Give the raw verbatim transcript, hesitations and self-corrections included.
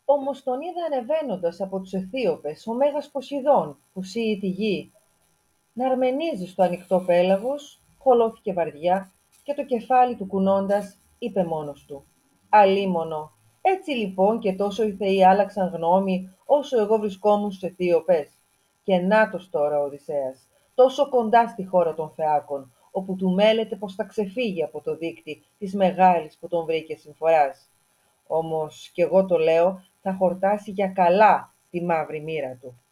Όμως τον είδα ανεβαίνοντας από τους Αιθίωπες ο μέγας Ποσειδών που σύει τη γη, να αρμενίζει στο ανοιχτό πέλαγος, χολώθηκε βαριά και το κεφάλι του κουνώντας είπε μόνος του: «Αλίμονο, έτσι λοιπόν και τόσο οι θεοί άλλαξαν γνώμη όσο εγώ βρισκόμουν στους Αιθίωπες. Και νάτος τώρα ο Οδυσσέας, τόσο κοντά στη χώρα των Φεάκων, όπου του μέλεται πως θα ξεφύγει από το δίκτυ της μεγάλης που τον βρήκε συμφοράς. Όμως κι εγώ το λέω, θα χορτάσει για καλά τη μαύρη μοίρα του».